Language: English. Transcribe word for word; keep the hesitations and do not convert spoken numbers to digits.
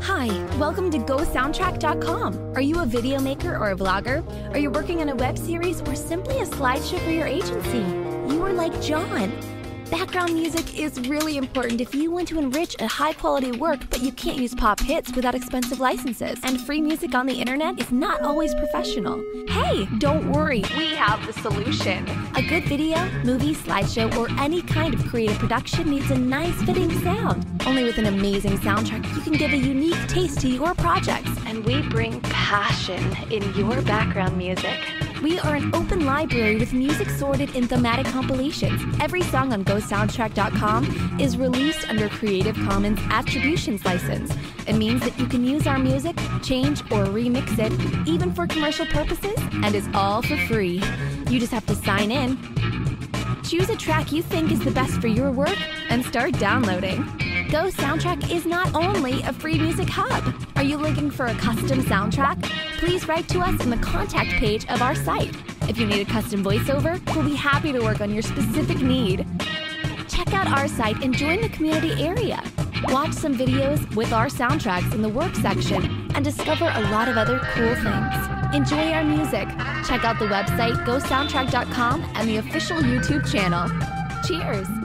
Hi, welcome to Go Soundtrack dot com. Are you a video maker or a vlogger? Are you working on a web series or simply a slideshow for your agency? You are like John. Background music is really important if you want to enrich a high-quality work, but you can't use pop hits without expensive licenses. And free music on the internet is not always professional. Hey, don't worry, we have the solution. A good video, movie, slideshow, or any kind of creative production needs a nice fitting sound. Only with an amazing soundtrack, you can give a unique taste to your projects. And we bring passion in your background music. We are an open library with music sorted in thematic compilations. Every song on Go Soundtrack dot com is released under Creative Commons Attribution license. It means that you can use our music, change or remix it, even for commercial purposes, and is all for free. You just have to sign in, choose a track you think is the best for your work, and start downloading. Go Soundtrack is not only a free music hub. Are you looking for a custom soundtrack? Please write to us in the contact page of our site. If you need a custom voiceover, we'll be happy to work on your specific need. Check out our site and join the community area. Watch some videos with our soundtracks in the work section and discover a lot of other cool things. Enjoy our music. Check out the website Go Soundtrack dot com and the official YouTube channel. Cheers!